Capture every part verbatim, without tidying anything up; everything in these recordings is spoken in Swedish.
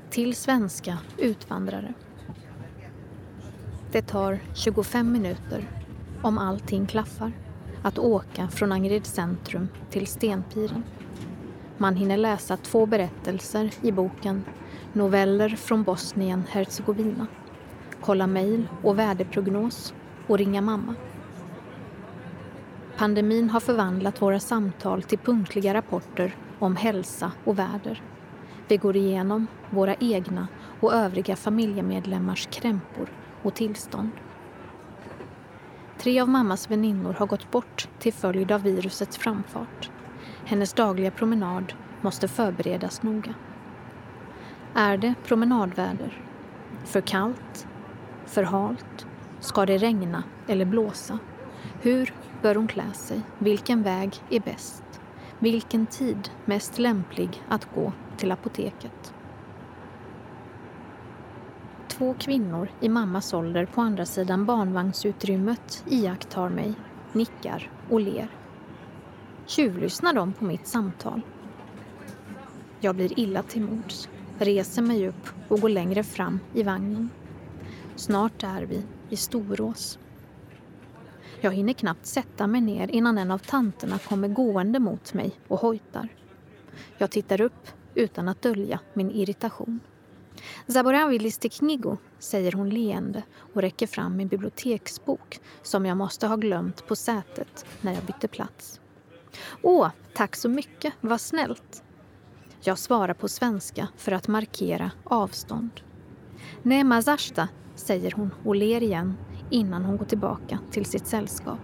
Till svenska utvandrare. Det tar tjugofem minuter, om allting klaffar, att åka från Angered centrum till Stenpiren. Man hinner läsa två berättelser i boken Noveller från Bosnien-Hercegovina, kolla mejl och väderprognos och ringa mamma. Pandemin har förvandlat våra samtal till punktliga rapporter om hälsa och väder. Vi går igenom våra egna och övriga familjemedlemmars krämpor och tillstånd. Tre av mammas väninnor har gått bort till följd av virusets framfart. Hennes dagliga promenad måste förberedas noga. Är det promenadväder? För kallt? För halt? Ska det regna eller blåsa? Hur bör hon klä sig? Vilken väg är bäst? Vilken tid mest lämplig att gå till apoteket? Två kvinnor i mammas ålder på andra sidan barnvagnsutrymmet iakttar mig, nickar och ler. Tjuvlyssnar de på mitt samtal? Jag blir illa till mods, reser mig upp och går längre fram i vagnen. Snart är vi i Storås. Jag hinner knappt sätta mig ner innan en av tanterna kommer gående mot mig och hojtar. Jag tittar upp utan att dölja min irritation. Zaboravili liste knigu, säger hon leende och räcker fram min biblioteksbok som jag måste ha glömt på sätet när jag bytte plats. Åh, tack så mycket, vad snällt. Jag svarar på svenska för att markera avstånd. Nej, mazashta, säger hon och ler igen innan hon går tillbaka till sitt sällskap.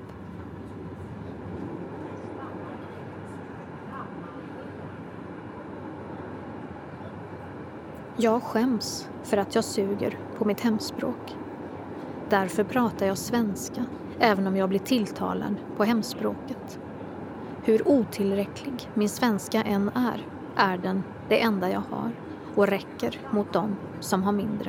Jag skäms för att jag suger på mitt hemspråk. Därför pratar jag svenska, även om jag blir tilltalad på hemspråket. Hur otillräcklig min svenska än är, är den det enda jag har och räcker mot dem som har mindre.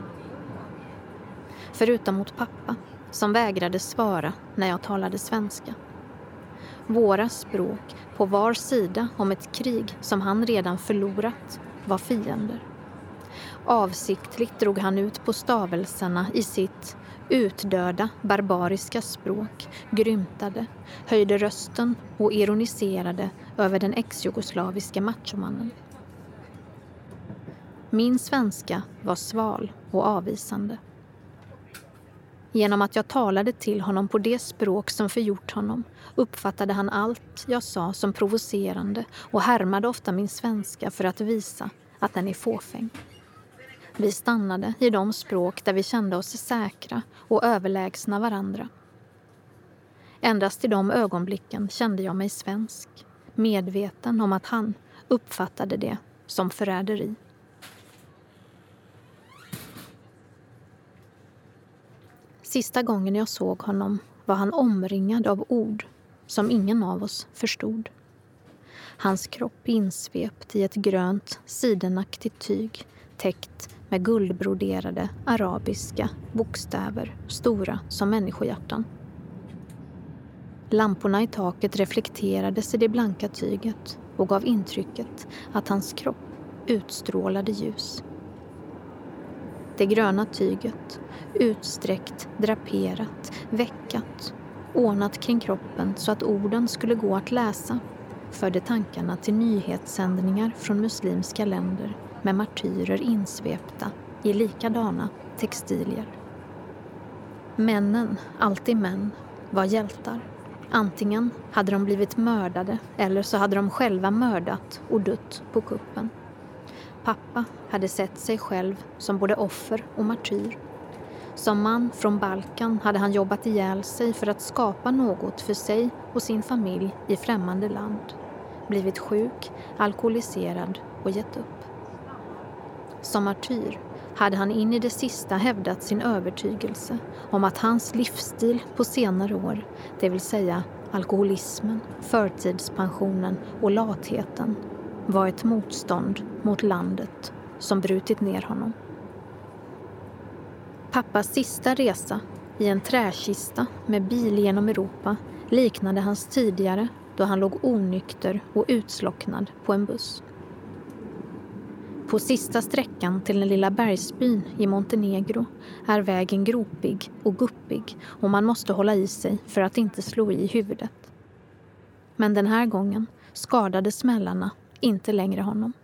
Förutom mot pappa, som vägrade svara när jag talade svenska. Våra språk på var sida om ett krig som han redan förlorat var fiender. Avsiktligt drog han ut på stavelserna i sitt utdöda barbariska språk, grymtade, höjde rösten och ironiserade över den ex-jugoslaviska machomannen. Min svenska var sval och avvisande. Genom att jag talade till honom på det språk som förgjort honom uppfattade han allt jag sa som provocerande och härmade ofta min svenska för att visa att den är fåfäng. Vi stannade i de språk där vi kände oss säkra och överlägsna varandra. Endast i de ögonblicken kände jag mig svensk, medveten om att han uppfattade det som förräderi. Sista gången jag såg honom var han omringad av ord som ingen av oss förstod. Hans kropp insvept i ett grönt sidenaktigt tyg täckt med guldbroderade arabiska bokstäver, stora som människohjärtan. Lamporna i taket reflekterades i det blanka tyget och gav intrycket att hans kropp utstrålade ljus. Det gröna tyget, utsträckt, draperat, veckat, ordnat kring kroppen så att orden skulle gå att läsa, förde tankarna till nyhetssändningar från muslimska länder med martyrer insvepta i likadana textilier. Männen, alltid män, var hjältar. Antingen hade de blivit mördade eller så hade de själva mördat och dött på kuppen. Pappa hade sett sig själv som både offer och martyr. Som man från Balkan hade han jobbat ihjäl sig för att skapa något för sig och sin familj i främmande land. Blivit sjuk, alkoholiserad och gett upp. Som martyr hade han in i det sista hävdat sin övertygelse om att hans livsstil på senare år, det vill säga alkoholismen, förtidspensionen och latheten, var ett motstånd mot landet som brutit ner honom. Pappas sista resa i en träkista med bil genom Europa liknade hans tidigare då han låg onykter och utslocknad på en buss. På sista sträckan till den lilla bergsbyn i Montenegro är vägen gropig och guppig och man måste hålla i sig för att inte slå i huvudet. Men den här gången skadade smällarna inte längre honom.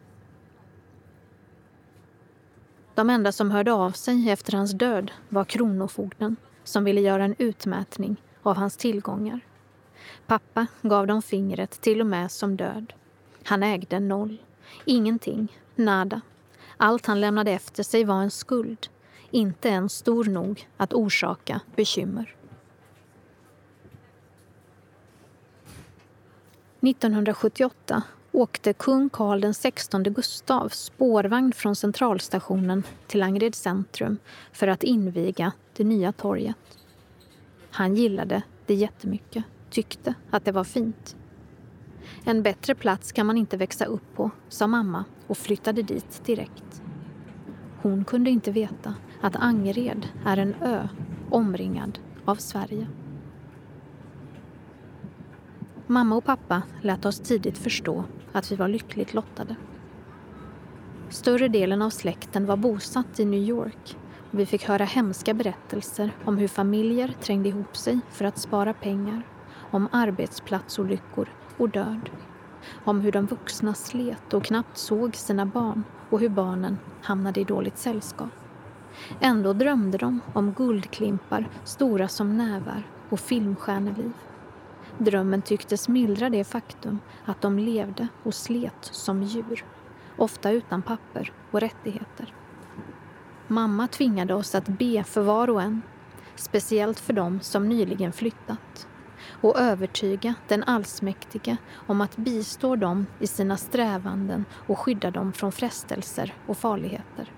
De enda som hörde av sig efter hans död var kronofogden som ville göra en utmätning av hans tillgångar. Pappa gav dem fingret till och med som död. Han ägde noll. Ingenting. Nada. Allt han lämnade efter sig var en skuld. Inte ens stor nog att orsaka bekymmer. nittonhundrasjuttioåtta åkte kung Karl den sextonde Gustav spårvagn från centralstationen till Angered centrum för att inviga det nya torget. Han gillade det jättemycket, tyckte att det var fint. En bättre plats kan man inte växa upp på, sa mamma och flyttade dit direkt. Hon kunde inte veta att Angered är en ö omringad av Sverige. Mamma och pappa lät oss tidigt förstå att vi var lyckligt lottade. Större delen av släkten var bosatt i New York och vi fick höra hemska berättelser om hur familjer trängde ihop sig för att spara pengar, om arbetsplatsolyckor och död, om hur de vuxna slet och knappt såg sina barn och hur barnen hamnade i dåligt sällskap. Ändå drömde de om guldklimpar stora som nävar och filmstjärneliv. Drömmen tycktes mildra det faktum att de levde och slet som djur, ofta utan papper och rättigheter. Mamma tvingade oss att be för var och en, speciellt för dem som nyligen flyttat, och övertyga den allsmäktige om att bistå dem i sina strävanden och skydda dem från frestelser och farligheter.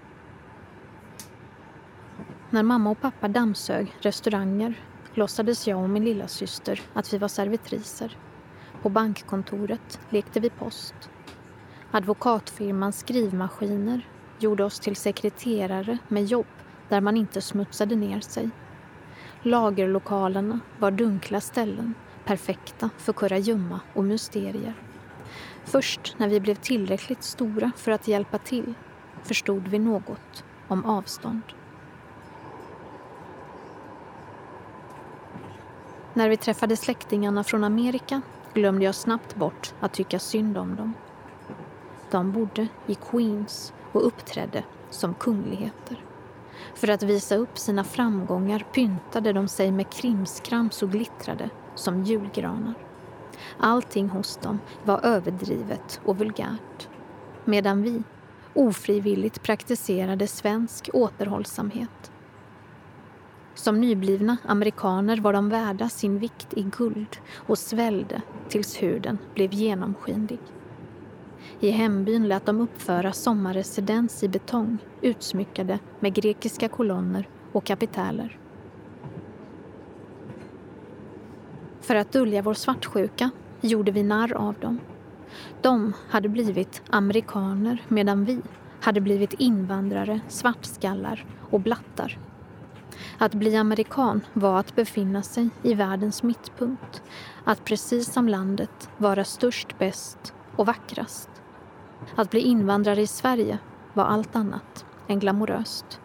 När mamma och pappa dammsög restauranger låtsades jag och min lilla syster att vi var servitriser. På bankkontoret lekte vi post. Advokatfirmans skrivmaskiner gjorde oss till sekreterare med jobb där man inte smutsade ner sig. Lagerlokalerna var dunkla ställen, perfekta för kurragömma och mysterier. Först när vi blev tillräckligt stora för att hjälpa till förstod vi något om avstånd. När vi träffade släktingarna från Amerika glömde jag snabbt bort att tycka synd om dem. De bodde i Queens och uppträdde som kungligheter. För att visa upp sina framgångar pyntade de sig med krimskrams och glittrade som julgranar. Allting hos dem var överdrivet och vulgärt. Medan vi ofrivilligt praktiserade svensk återhållsamhet. Som nyblivna amerikaner var de värda sin vikt i guld och svällde tills huden blev genomskinlig. I hembyn lät de uppföra sommarresidens i betong utsmyckade med grekiska kolonner och kapiteler. För att dölja vår svartsjuka gjorde vi narr av dem. De hade blivit amerikaner medan vi hade blivit invandrare, svartskallar och blattar. Att bli amerikan var att befinna sig i världens mittpunkt. Att precis som landet vara störst, bäst och vackrast. Att bli invandrare i Sverige var allt annat än glamoröst.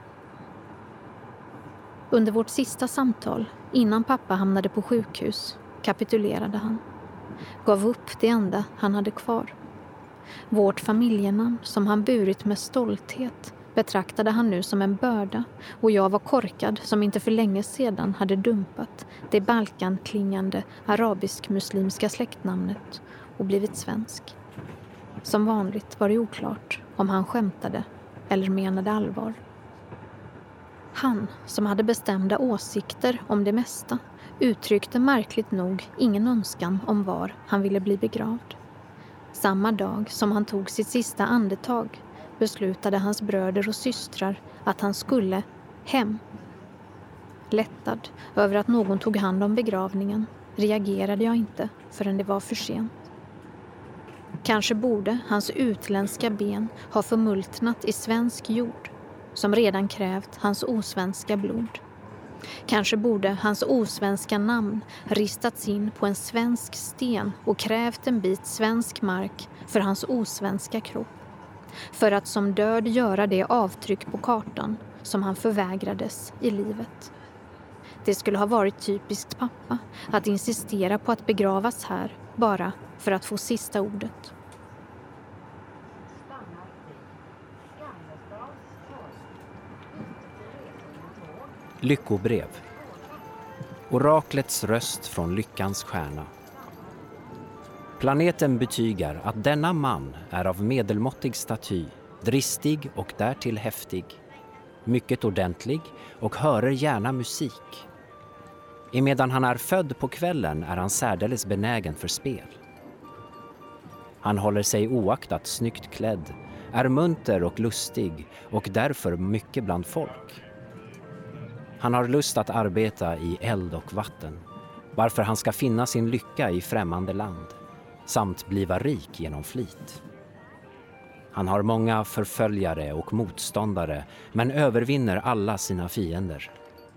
Under vårt sista samtal, innan pappa hamnade på sjukhus, kapitulerade han. Gav upp det enda han hade kvar. Vårt familjenamn som han burit med stolthet betraktade han nu som en börda och jag var korkad som inte för länge sedan hade dumpat det balkanklingande arabisk-muslimska släktnamnet och blivit svensk. Som vanligt var det oklart om han skämtade eller menade allvar. Han, som hade bestämda åsikter om det mesta, uttryckte märkligt nog ingen önskan om var han ville bli begravd. Samma dag som han tog sitt sista andetag beslutade hans bröder och systrar att han skulle hem. Lättad över att någon tog hand om begravningen reagerade jag inte förrän det var för sent. Kanske borde hans utländska ben ha förmultnat i svensk jord som redan krävt hans osvenska blod. Kanske borde hans osvenska namn ristats in på en svensk sten och krävt en bit svensk mark för hans osvenska kropp. för att som död göra det avtryck på kartan som han förvägrades i livet. Det skulle ha varit typiskt pappa att insistera på att begravas här bara för att få sista ordet. Lyckobrev. Oraklets röst från lyckans stjärna. Planeten betygar att denna man är av medelmåttig staty, dristig och därtill häftig, mycket ordentlig och hörer gärna musik. Emedan han är född på kvällen är han särdeles benägen för spel. Han håller sig oaktat snyggt klädd, är munter och lustig och därför mycket bland folk. Han har lust att arbeta i eld och vatten, varför han ska finna sin lycka i främmande land, samt bliva rik genom flit. Han har många förföljare och motståndare, men övervinner alla sina fiender.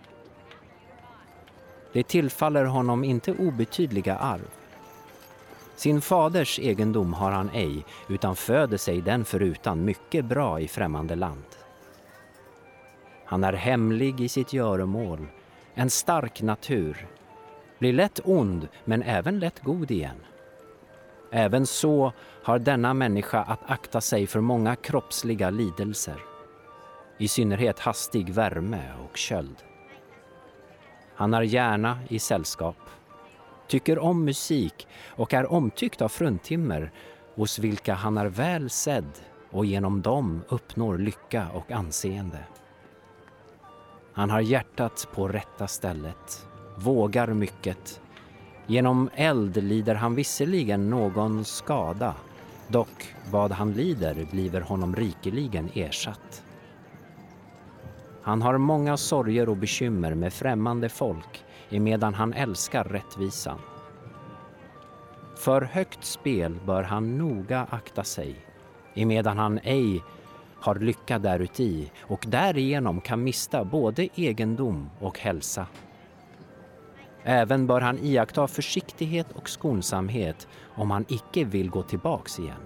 Det tillfaller honom inte obetydliga arv. Sin faders egendom har han ej, utan föder sig den förutan mycket bra i främmande land. Han är hemlig i sitt göromål, en stark natur, blir lätt ond men även lätt god igen. Även så har denna människa att akta sig för många kroppsliga lidelser, i synnerhet hastig värme och köld. Han är gärna i sällskap, tycker om musik och är omtyckt av fruntimmer, hos vilka han är väl sedd och genom dem uppnår lycka och anseende. Han har hjärtat på rätta stället, vågar mycket. Genom eld lider han visserligen någon skada, dock vad han lider bliver honom rikeligen ersatt. Han har många sorger och bekymmer med främmande folk, emedan han älskar rättvisan. För högt spel bör han noga akta sig, emedan han ej har lycka däruti och därigenom kan mista både egendom och hälsa. Även bör han iaktta försiktighet och skonsamhet om han icke vill gå tillbaks igen.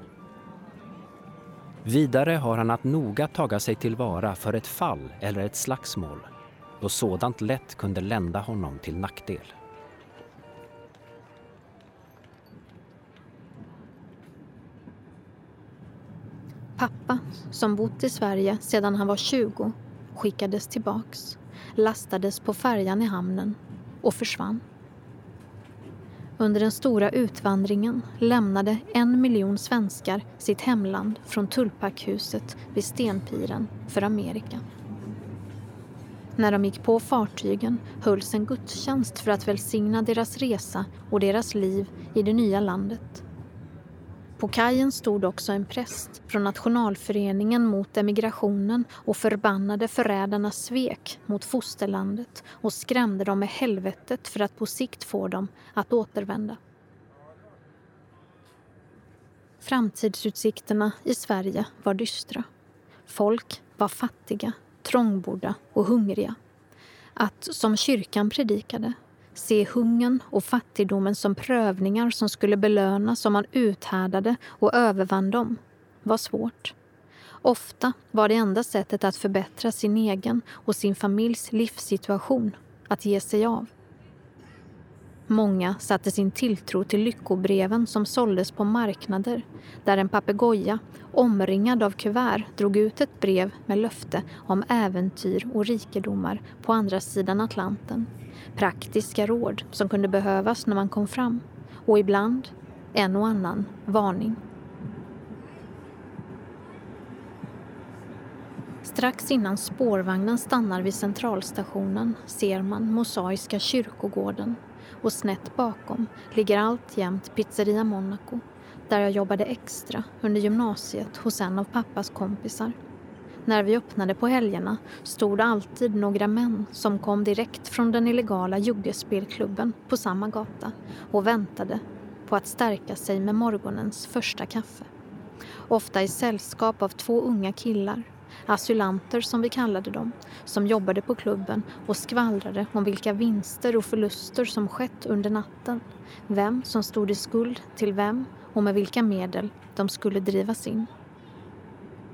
Vidare har han att noga taga sig tillvara för ett fall eller ett slagsmål, då sådant lätt kunde lända honom till nackdel. Pappa, som bott i Sverige sedan han var tjugo, skickades tillbaks, lastades på färjan i hamnen och försvann. Under den stora utvandringen lämnade en miljon svenskar sitt hemland från Tullpackhuset vid Stenpiren för Amerika. När de gick på fartygen hölls en gudstjänst för att välsigna deras resa och deras liv i det nya landet. På kajen stod också en präst från Nationalföreningen mot emigrationen och förbannade förrädarnas svek mot fosterlandet och skrämde dem med helvetet för att på sikt få dem att återvända. Framtidsutsikterna i Sverige var dystra. Folk var fattiga, trångbodda och hungriga. Att, som kyrkan predikade, se hungern och fattigdomen som prövningar som skulle belönas om man uthärdade och övervann dem var svårt. Ofta var det enda sättet att förbättra sin egen och sin familjs livssituation att ge sig av. Många satte sin tilltro till lyckobreven som såldes på marknader, där en papegoja omringad av kuvert drog ut ett brev med löfte om äventyr och rikedomar på andra sidan Atlanten. Praktiska råd som kunde behövas när man kom fram, och ibland en och annan varning. Strax innan spårvagnen stannar vid centralstationen ser man Mosaiska kyrkogården, och snett bakom ligger alltjämt Pizzeria Monaco, där jag jobbade extra under gymnasiet hos en av pappas kompisar. När vi öppnade på helgerna stod det alltid några män som kom direkt från den illegala juggespelklubben på samma gata och väntade på att stärka sig med morgonens första kaffe. Ofta i sällskap av två unga killar, asylanter som vi kallade dem, som jobbade på klubben och skvallrade om vilka vinster och förluster som skett under natten, vem som stod i skuld till vem och med vilka medel de skulle drivas in.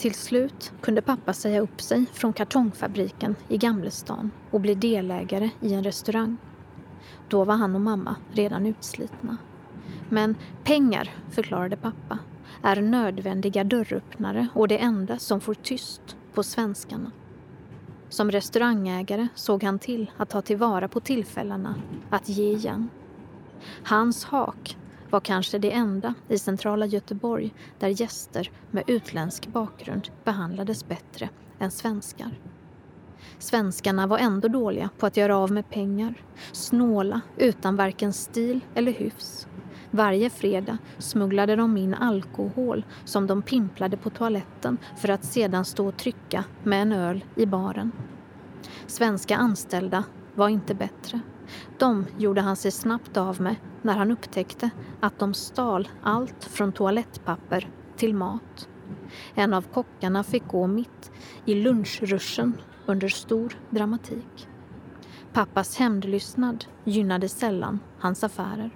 Till slut kunde pappa säga upp sig från kartongfabriken i Gamlestan och bli delägare i en restaurang. Då var han och mamma redan utslitna. Men pengar, förklarade pappa, är nödvändiga dörröppnare och det enda som får tyst på svenskarna. Som restaurangägare såg han till att ta tillvara på tillfällena att ge igen. Hans hak var kanske det enda i centrala Göteborg där gäster med utländsk bakgrund behandlades bättre än svenskar. Svenskarna var ändå dåliga på att göra av med pengar, snåla utan varken stil eller hyfs. Varje fredag smugglade de in alkohol som de pimplade på toaletten för att sedan stå och trycka med en öl i baren. Svenska anställda var inte bättre. De gjorde han sig snabbt av med när han upptäckte att de stal allt från toalettpapper till mat. En av kockarna fick gå mitt i lunchruschen under stor dramatik. Pappas hämndlystnad gynnade sällan hans affärer.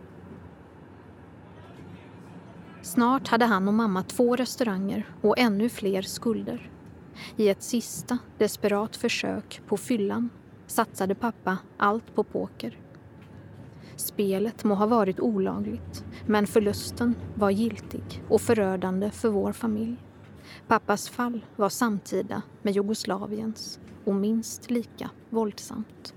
Snart hade han och mamma två restauranger och ännu fler skulder. I ett sista desperat försök på fyllan satsade pappa allt på poker. Spelet må ha varit olagligt, men förlusten var giltig och förödande för vår familj. Pappas fall var samtida med Jugoslaviens och minst lika våldsamt.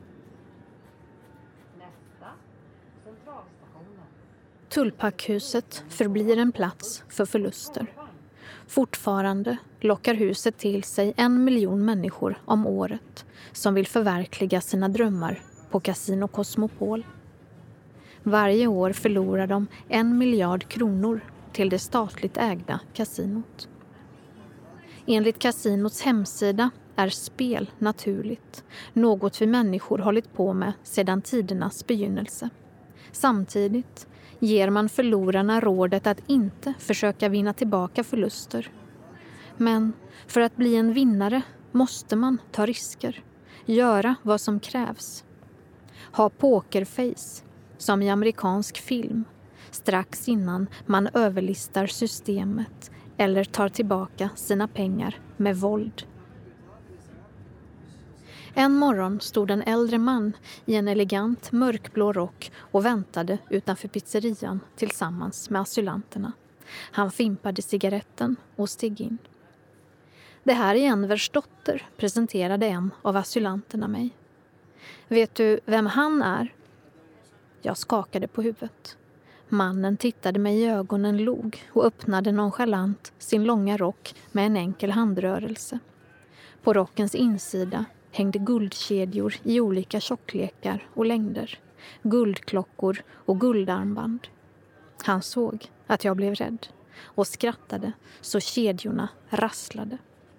Tullpackhuset förblir en plats för förluster. Fortfarande lockar huset till sig en miljon människor om året som vill förverkliga sina drömmar på Casino Cosmopol. Varje år förlorar de en miljard kronor till det statligt ägda kasinot. Enligt kasinots hemsida är spel naturligt, något vi människor hållit på med sedan tidernas begynnelse. Samtidigt ger man förlorarna rådet att inte försöka vinna tillbaka förluster. Men för att bli en vinnare måste man ta risker, göra vad som krävs. Ha pokerface, som i amerikansk film, strax innan man överlistar systemet eller tar tillbaka sina pengar med våld. En morgon stod en äldre man i en elegant mörkblå rock och väntade utanför pizzerian tillsammans med asylanterna. Han fimpade cigaretten och steg in. Det här är Envers dotter, presenterade en av asylanterna mig. Vet du vem han är? Jag skakade på huvudet. Mannen tittade mig i ögonen, log och öppnade nonchalant sin långa rock med en enkel handrörelse. På rockens insida hängde guldkedjor i olika tjocklekar och längder, guldklockor och guldarmband. Han såg att jag blev rädd och skrattade så kedjorna rasslade.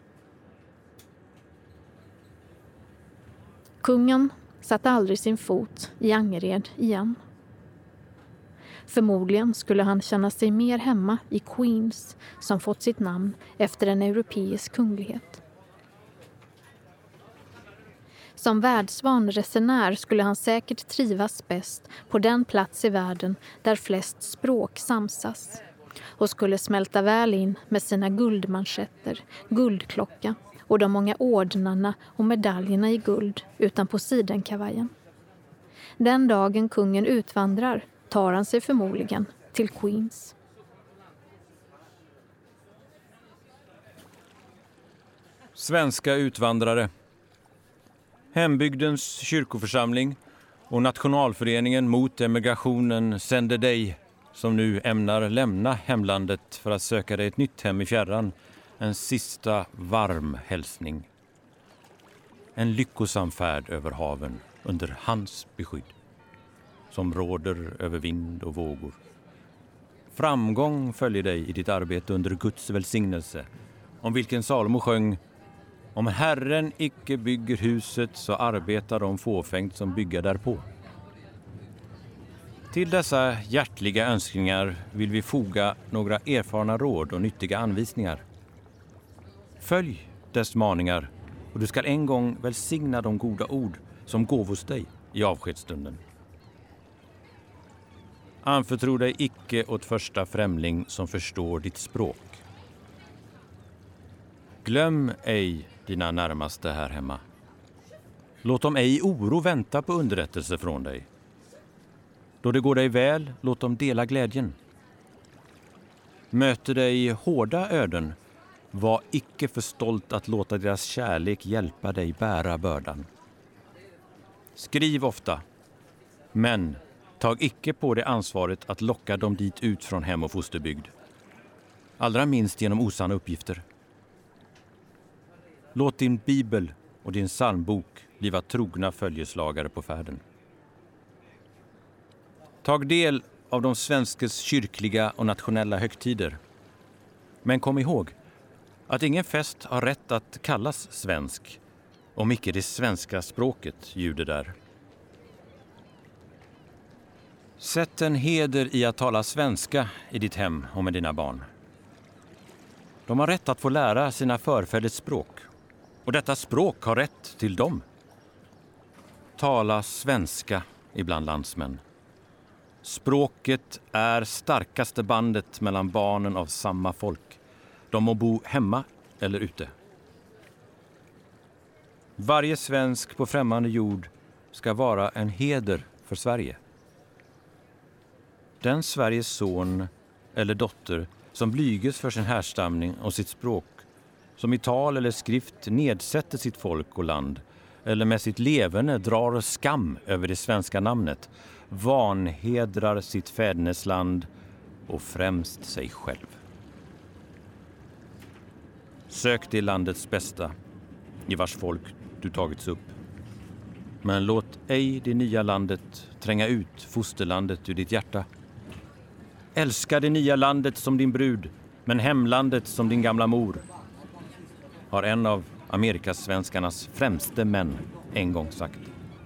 Kungen satte aldrig sin fot i Angered igen. Förmodligen skulle han känna sig mer hemma i Queens som fått sitt namn efter en europeisk kunglighet. Som världsvan resenär skulle han säkert trivas bäst på den plats i världen där flest språk samsas och skulle smälta väl in med sina guldmanschetter, guldklocka och de många ordnarna och medaljerna i guld utanpå sidenkavajen. Den dagen kungen utvandrar tar han sig förmodligen till Queens. Svenska utvandrare. Hembygdens kyrkoförsamling och Nationalföreningen mot emigrationen sänder dig, som nu ämnar lämna hemlandet för att söka dig ett nytt hem i fjärran, en sista varm hälsning. En lyckosam färd över haven under hans beskydd, som råder över vind och vågor. Framgång följer dig i ditt arbete under Guds välsignelse, om vilken Salomo sjöng: om Herren icke bygger huset så arbetar de fåfängt som bygger därpå. Till dessa hjärtliga önskningar vill vi foga några erfarna råd och nyttiga anvisningar. Följ dess maningar och du ska en gång välsigna de goda ord som gåvos dig i avskedsstunden. Anförtro dig icke åt första främling som förstår ditt språk. Glöm ej dina närmaste här hemma. Låt dem ej i oro vänta på underrättelse från dig. Då det går dig väl, låt dem dela glädjen. Möter dig hårda öden, var icke för stolt att låta deras kärlek hjälpa dig bära bördan. Skriv ofta, men tag icke på det ansvaret att locka dem dit ut från hem och fosterbygd. Allra minst genom osanna uppgifter. Låt din bibel och din psalmbok bliva trogna följeslagare på färden. Tag del av de svenskes kyrkliga och nationella högtider. Men kom ihåg att ingen fest har rätt att kallas svensk om icke det svenska språket ljuder där. Sätt en heder i att tala svenska i ditt hem och med dina barn. De har rätt att få lära sina förfäders språk, och detta språk har rätt till dem. Tala svenska ibland landsmän. Språket är starkaste bandet mellan barnen av samma folk. De må bo hemma eller ute. Varje svensk på främmande jord ska vara en heder för Sverige. Den Sveriges son eller dotter som blyges för sin härstamning och sitt språk, som i tal eller skrift nedsätter sitt folk och land, eller med sitt leverne drar skam över det svenska namnet, vanhedrar sitt fädernesland och främst sig själv. Sök det landets bästa, i vars folk du tagits upp. Men låt ej det nya landet tränga ut fosterlandet ur ditt hjärta. Älska det nya landet som din brud, men hemlandet som din gamla mor, har en av Amerikasvenskarnas främste män en gång sagt.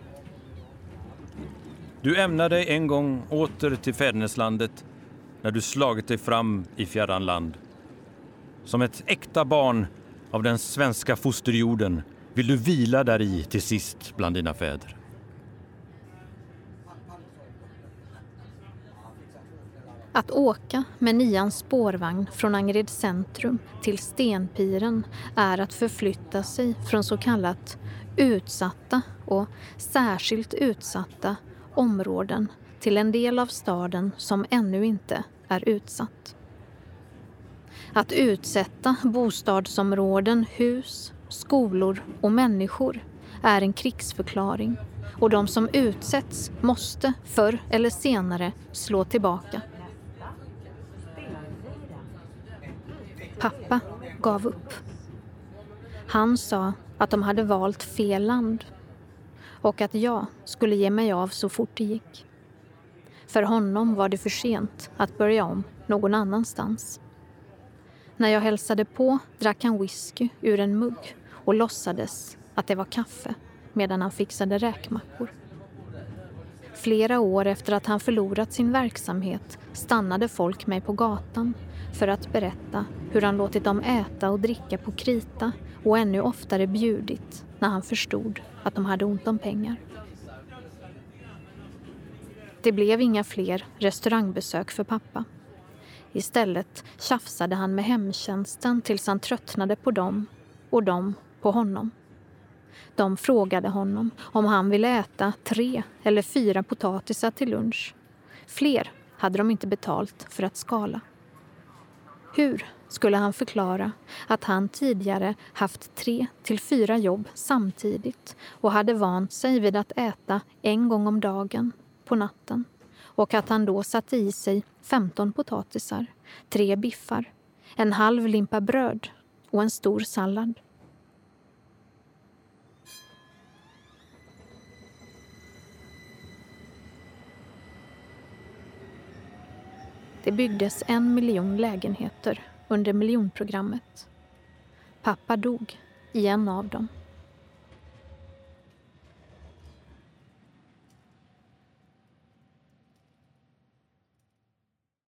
Du ämnar dig en gång åter till fäderneslandet när du slagit dig fram i fjärran land. Som ett äkta barn av den svenska fosterjorden vill du vila där i till sist bland dina fäder. Att åka med nians spårvagn från Angered centrum till Stenpiren är att förflytta sig från så kallat utsatta och särskilt utsatta områden till en del av staden som ännu inte är utsatt. Att utsätta bostadsområden, hus, skolor och människor är en krigsförklaring, och de som utsätts måste förr eller senare slå tillbaka. Pappa gav upp. Han sa att de hade valt fel land och att jag skulle ge mig av så fort det gick. För honom var det för sent att börja om någon annanstans. När jag hälsade på drack han whisky ur en mugg och låtsades att det var kaffe medan han fixade räkmackor. Flera år efter att han förlorat sin verksamhet stannade folk mig på gatan för att berätta hur han låtit dem äta och dricka på krita och ännu oftare bjudit när han förstod att de hade ont om pengar. Det blev inga fler restaurangbesök för pappa. Istället tjafsade han med hemtjänsten tills han tröttnade på dem och dem på honom. De frågade honom om han ville äta tre eller fyra potatisar till lunch. Fler hade de inte betalt för att skala. Hur skulle han förklara att han tidigare haft tre till fyra jobb samtidigt och hade vant sig vid att äta en gång om dagen på natten, och att han då satte i sig femton potatisar, tre biffar, en halv limpa bröd och en stor sallad? Det byggdes en miljon lägenheter under miljonprogrammet. Pappa dog i en av dem.